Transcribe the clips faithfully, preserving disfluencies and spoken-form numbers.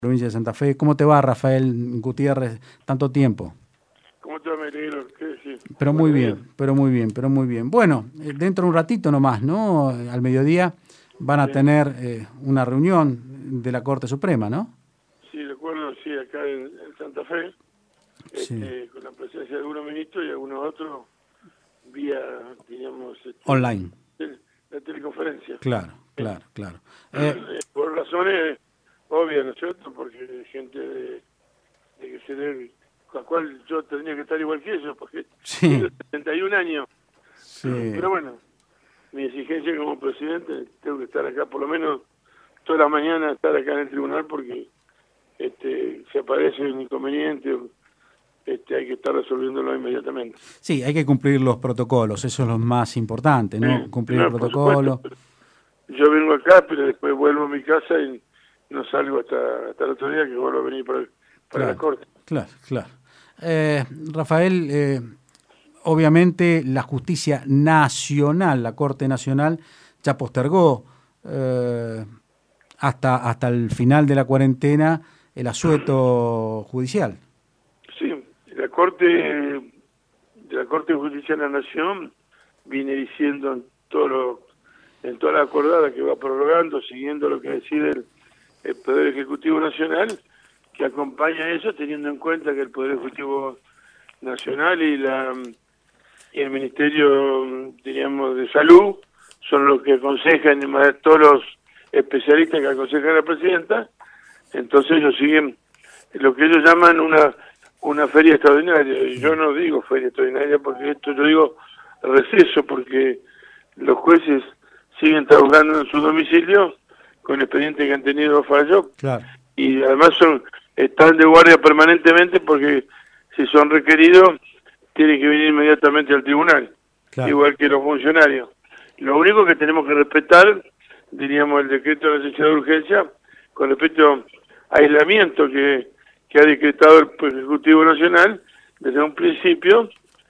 Provincia de Santa Fe. ¿Cómo te va, Rafael Gutiérrez? Tanto tiempo. ¿Cómo te va, Miguel? ¿Qué decís? Pero muy Buenos días. bien, pero muy bien, pero muy bien. Bueno, eh, dentro de un ratito nomás, ¿no? Al mediodía van a Sí, tener eh, una reunión de la Corte Suprema, ¿no? sí, recuerdo, sí, acá en, en Santa Fe, Sí. este, con la presencia de algunos ministros y algunos otros vía, digamos, este, Online. tel- la teleconferencia. Claro, Eh, claro, claro. Eh, por razones obvias, ¿no es cierto? Porque hay gente de, de que se debe, con la cual yo tendría que estar igual que ellos, porque tengo sí, setenta y un años. sí. Pero bueno, mi exigencia como presidente, tengo que estar acá por lo menos toda la mañana, estar acá en el tribunal porque este, si aparece un inconveniente, este, hay que estar resolviéndolo inmediatamente. Sí, hay que cumplir los protocolos, eso es lo más importante, ¿no? Eh, Cumplir el no, por supuesto, protocolo. pero yo vengo acá, pero después vuelvo a mi casa y no salgo hasta, hasta el otro día que vuelvo a venir para, para la Claro, corte. claro, claro. Eh, Rafael, eh, obviamente la justicia nacional, la Corte Nacional, ya postergó eh, hasta, hasta el final de la cuarentena el asueto judicial. Sí, la corte, de la Corte de Justicia de la Nación viene diciendo en todo lo, en toda la acordada que va prorrogando, siguiendo lo que decide el, el Poder Ejecutivo Nacional, que acompaña eso teniendo en cuenta que el Poder Ejecutivo Nacional y la y el Ministerio, diríamos, de Salud son los que aconsejan, además de todos los especialistas que aconsejan a la presidenta. Entonces ellos siguen lo que ellos llaman una una feria extraordinaria. Y yo no digo feria extraordinaria porque esto yo digo receso, porque los jueces siguen trabajando en su domicilio con expedientes que han tenido fallos Claro, y además son están de guardia permanentemente porque si son requeridos tienen que venir inmediatamente al tribunal, claro. igual que los funcionarios. Lo único que tenemos que respetar, diríamos, el decreto de necesidad de urgencia con respecto a aislamiento que, que ha decretado el Ejecutivo Nacional desde un principio,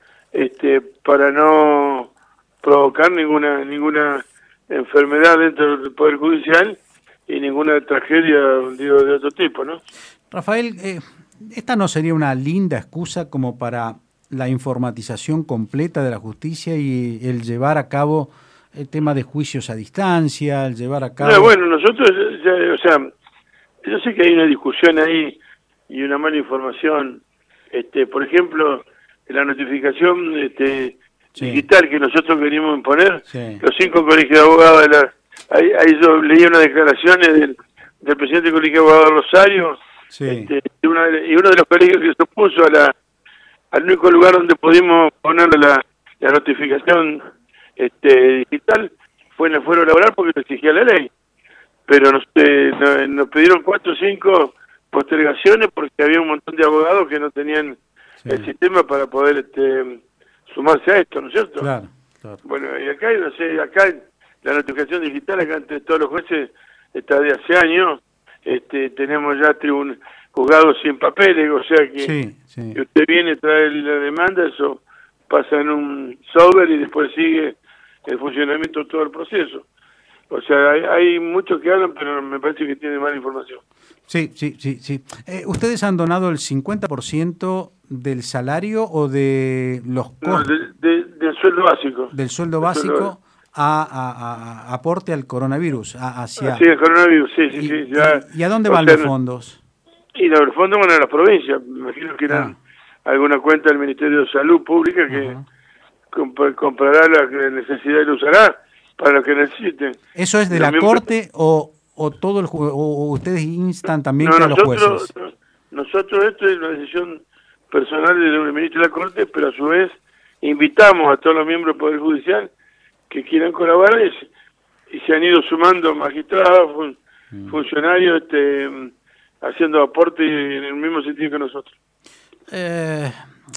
este, para no provocar ninguna ninguna enfermedad dentro del Poder Judicial y ninguna tragedia, digo, de otro tipo, ¿no? Rafael, eh, ¿esta no sería una linda excusa como para la informatización completa de la justicia y el llevar a cabo el tema de juicios a distancia, el llevar a No, cabo... bueno, nosotros, ya, o sea, yo sé que hay una discusión ahí y una mala información. Este, por ejemplo, la notificación este, Sí, digital que nosotros queríamos imponer, sí, los cinco colegios de abogados, de la, ahí, ahí yo leí unas declaraciones del, del presidente del Colegio de Abogados de Rosario, sí, este, y, una, y uno de los colegios que se opuso a la, al único lugar donde pudimos poner la, la notificación este, digital fue en el fuero laboral porque lo exigía la ley. Pero nos, eh, no- nos pidieron cuatro o cinco postergaciones porque había un montón de abogados que no tenían el sí, sistema para poder este, sumarse a esto, ¿no es cierto? claro, claro. Bueno, y acá, no sé, acá la notificación digital, acá entre todos los jueces, está de hace años, este, tenemos ya tribun juzgados sin papeles, o sea que, Sí, sí. que usted viene, trae la demanda, eso pasa en un software y después sigue el funcionamiento de todo el proceso. O sea, hay, hay muchos que hablan, pero me parece que tienen mala información. Sí, sí, sí, sí. Eh, ¿Ustedes han donado el cincuenta por ciento del salario o de los No, costos de, de, del sueldo básico. del sueldo Del sueldo básico. básico a, a- a- aporte al coronavirus? A- hacia Así el coronavirus, sí, sí, y, sí. Ya, y, ¿Y a dónde o van sea, los no- fondos? y los fondos van a las provincias. Me imagino que Ah, eran alguna cuenta del Ministerio de Salud Pública que ajá. comp- comprará la necesidad y lo usará para lo que necesiten. ¿Eso es de Los la miembros, Corte o, o todo el ju- o, o ustedes instan también no, que a los nosotros, jueces? nosotros esto es una decisión personal del ministro de la Corte, pero a su vez invitamos a todos los miembros del Poder Judicial que quieran colaborar y, y se han ido sumando magistrados, fun, Mm. funcionarios, este, haciendo aporte en el mismo sentido que nosotros. Eh,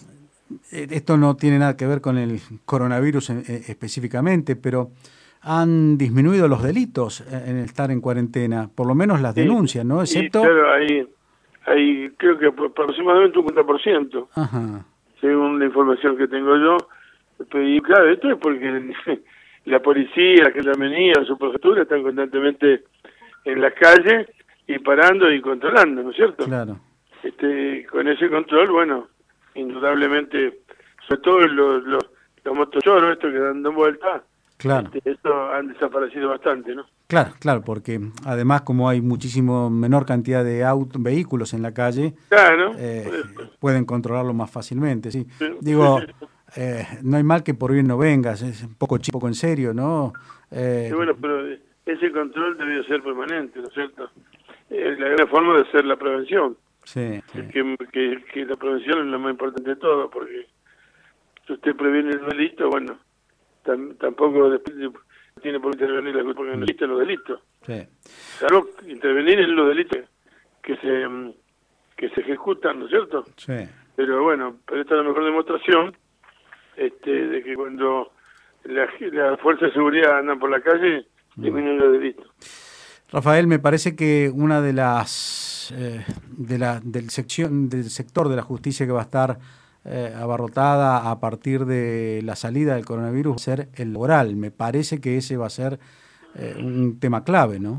esto no tiene nada que ver con el coronavirus en- eh, específicamente, pero han disminuido los delitos en estar en cuarentena, por lo menos las Sí, denuncias, ¿no? y Excepto... claro, hay, hay creo que aproximadamente un cincuenta por ciento, Ajá, según la información que tengo yo. Y claro, esto es porque la policía, la gendarmería, su prefectura están constantemente en las calles y parando y controlando, ¿no es cierto? Claro. Este, con ese control, bueno, indudablemente, sobre todo los, los, los motochoros estos que dan vueltas, Claro. este, esto han desaparecido bastante, ¿no? Claro, claro, porque además como hay muchísimo menor cantidad de autos, vehículos en la calle, Claro, eh, pues, pueden controlarlo más fácilmente, sí. sí, Digo, sí, sí. eh, no hay mal que por bien no vengas, es un poco chico, poco en serio, ¿no? Eh, Y bueno, pero ese control debe ser permanente, ¿no es cierto? Es la gran forma de hacer la prevención, sí, sí, que, que, que la prevención es lo más importante de todo, porque si usted previene el delito, bueno, tam, tampoco después tiene por qué intervenir la culpa, porque no existen los delitos. sí. Salvo intervenir en los delitos que se que se ejecutan, ¿no es cierto? Sí. Pero bueno, pero esta es la mejor demostración este, de que cuando la, la fuerza de seguridad andan por la calle, disminuyen los delitos. Rafael, me parece que una de las eh, de la del sección del sector de la justicia que va a estar eh, abarrotada a partir de la salida del coronavirus va a ser el laboral. Me parece que ese va a ser eh, un tema clave, ¿no?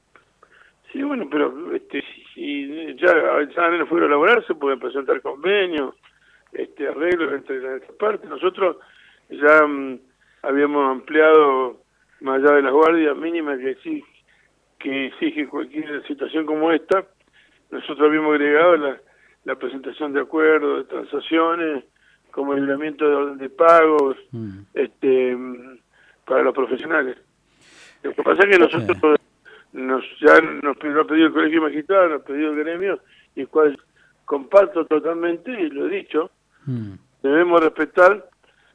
Sí, bueno, pero este, si, si ya, ya en el fuero laboral se pueden presentar convenios, este, arreglos entre las partes. Nosotros ya um, habíamos ampliado, más allá de las guardias mínimas que exige, que exige cualquier situación como esta, nosotros habíamos agregado la, la presentación de acuerdos, de transacciones, como el libramiento de orden de pagos, mm. este, para los profesionales. Lo que pasa es que nosotros nos ya nos, nos ha pedido el Colegio Magistrado, nos ha pedido el gremio, y el cual comparto totalmente, y lo he dicho, mm. debemos respetar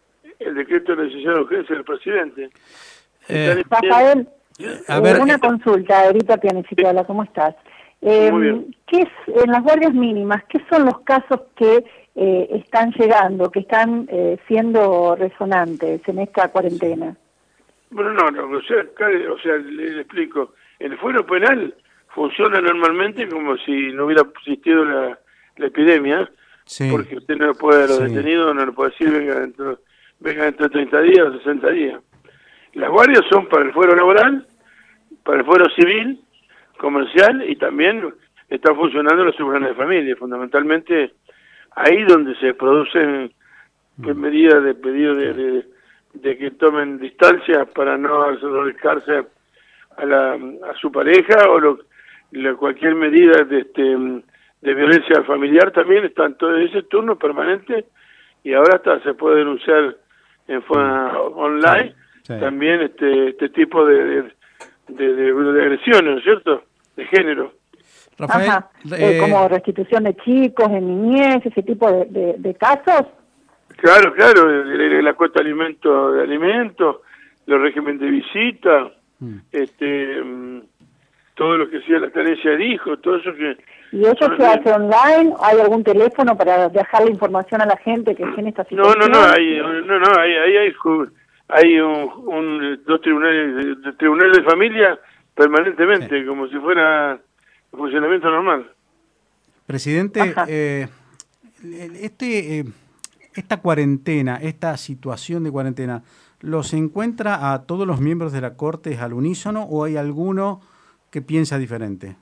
el decreto de necesidad de urgencia del presidente. Eh, Rafael, a ver, una eh, consulta, ahorita Pianecitola, ¿cómo estás? Eh, Muy bien. ¿Qué es, en las guardias mínimas, qué son los casos que eh, están llegando, que están eh, siendo resonantes en esta cuarentena? Bueno, no, no, o sea, o sea le, le explico. El fuero penal funciona normalmente como si no hubiera existido la, la epidemia, sí. Porque usted no puede, los sí. detenidos no le puede decir venga dentro, venga dentro de treinta días o sesenta días. Las guardias son para el fuero laboral, para el fuero civil, comercial, y también están funcionando los tribunales de familia, fundamentalmente ahí donde se producen mm. medidas de pedido de, de, de que tomen distancia para no acercarse a, la, a su pareja, o lo, la, cualquier medida de, este, de violencia familiar, también están todo ese turno permanente, y ahora hasta se puede denunciar en forma mm. online. Sí. También este este tipo de de, de, de, de agresiones, ¿no es cierto?, de género. Rafael, Ajá. Eh, como restitución de chicos, de niñez, ese tipo de, de, de casos. Claro, claro, la cuota de alimentos, de alimentos, los régimen de visita, mm. este um, todo lo que sea la tenencia de hijos, todo eso que... ¿Y eso se hace online? ¿Hay algún teléfono para dejar la información a la gente que tiene esta situación? No, no, no, hay, no, no, hay, hay, hay hay un, un dos tribunales de, tribunales de familia permanentemente, sí. Como si fuera funcionamiento normal. Presidente, eh, este eh, esta cuarentena, esta situación de cuarentena, ¿los encuentra a todos los miembros de la Corte al unísono o hay alguno que piensa diferente?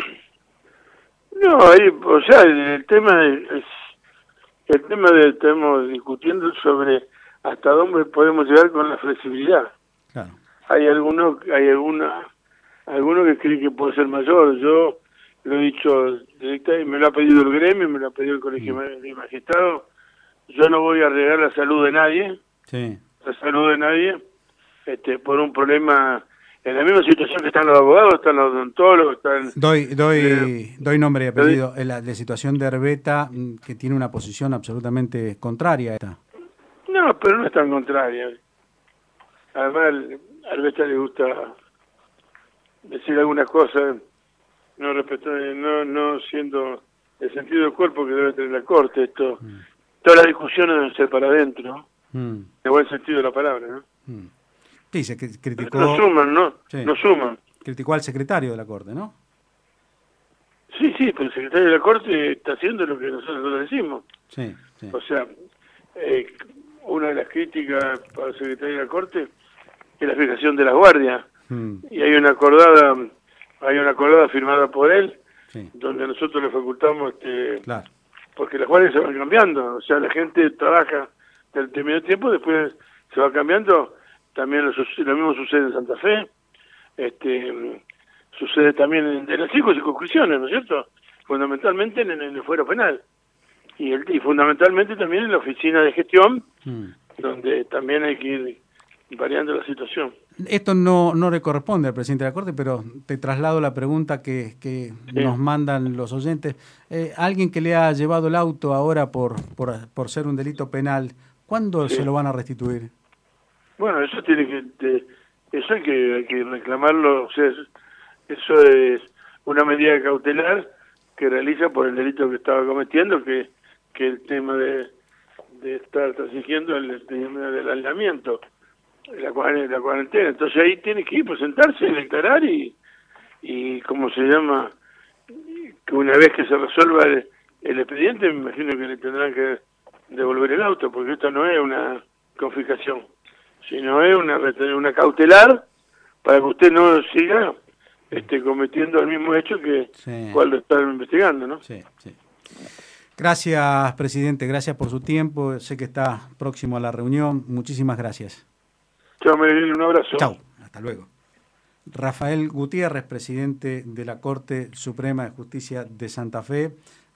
No, hay, o sea, el tema es el tema de estamos discutiendo sobre hasta dónde podemos llegar con la flexibilidad. Claro. Hay algunos, hay alguna, algunos que creen que puede ser mayor. Yo lo he dicho directamente, me lo ha pedido el gremio, me lo ha pedido el Colegio mm. de Magistrados. Yo no voy a arriesgar la salud de nadie, sí. la salud de nadie, este, por un problema. En la misma situación que están los abogados, están los odontólogos, están... Doy doy eh, doy nombre y apellido. La, la situación de Herbeta, que tiene una posición absolutamente contraria a esta. No, pero no es tan contraria. Además, a Herbeta le gusta decir algunas cosas, no respeto, no no siendo el sentido del cuerpo que debe tener la Corte. Esto, mm. Todas las discusiones deben ser para adentro, mm. en el buen sentido de la palabra, ¿no? Mm. Sí, se criticó... No suman, ¿no? Sí. No suman. Criticó al secretario de la Corte, ¿no? Sí, sí, pero el secretario de la Corte está haciendo lo que nosotros decimos. Sí, sí. O sea, eh, una de las críticas para el secretario de la Corte es la fijación de las guardias. Mm. Y hay una acordada hay una acordada firmada por él, sí, donde nosotros le facultamos, este, claro, porque las guardias se van cambiando, o sea, la gente trabaja determinado tiempo, después se va cambiando. También lo, lo mismo sucede en Santa Fe, este, sucede también en, en las cinco circunscripciones, ¿no es cierto? Fundamentalmente en, en el fuero penal y, el, y fundamentalmente también en la oficina de gestión, mm. donde también hay que ir variando la situación. Esto no, no le corresponde al presidente de la Corte, pero te traslado la pregunta que, que Sí. nos mandan los oyentes. Eh, alguien que le ha llevado el auto ahora por, por, por ser un delito penal, ¿cuándo Sí. se lo van a restituir? Bueno, eso tiene que, de, eso hay que, hay que reclamarlo, o sea, eso es una medida cautelar que realiza por el delito que estaba cometiendo, que, que el tema de, de estar transigiendo el tema del aislamiento, la cuarentena, la cuarentena. Entonces ahí tiene que ir, presentarse, declarar y, y ¿cómo se llama? Que una vez que se resuelva el, el expediente, me imagino que le tendrán que devolver el auto, porque esto no es una confiscación, sino es una, una cautelar para que usted no siga este, cometiendo el mismo hecho que Sí. cual lo están investigando, ¿no? Sí, sí. Gracias, presidente, gracias por su tiempo. Sé que está próximo a la reunión. Muchísimas gracias. Chao, Marilyn, un abrazo. Chau, hasta luego. Rafael Gutiérrez, presidente de la Corte Suprema de Justicia de Santa Fe.